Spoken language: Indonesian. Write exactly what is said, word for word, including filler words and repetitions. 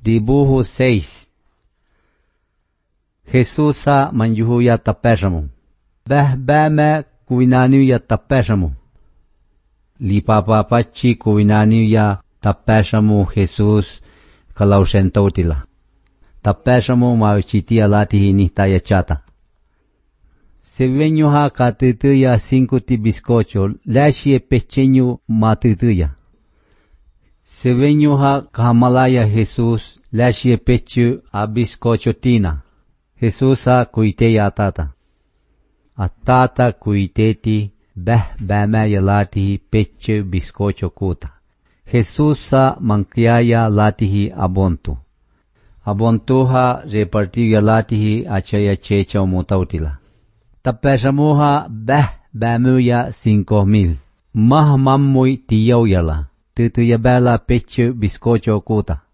Dibujo seis. Jesusa manjuhuya tapeshamu. Beh beme kuinaniya tapeshamu. Lipapapachi kuinaniya tapeshamu Jesus kalausentautila. Tapeshamu mauchitia latihi nihtaya chata. Sevenyoha katituya cinco ti bizcocho lashie pequeño matituya. Sevenyoha kamalaya Jesus lashie pechu a bizcocho tina. Jesusa kuiteya atata. Atata kuiteti beh bama yalatihi pechu bizcocho kuta. Jesusa mankiaya latihi abontu. Abontuha repartiya latihi achaya checha mutautila. Tapeshamuha beh bamuya cinco mil. Mah mamui tiyau yala. Tutuya bela pechu bizcocho kuta.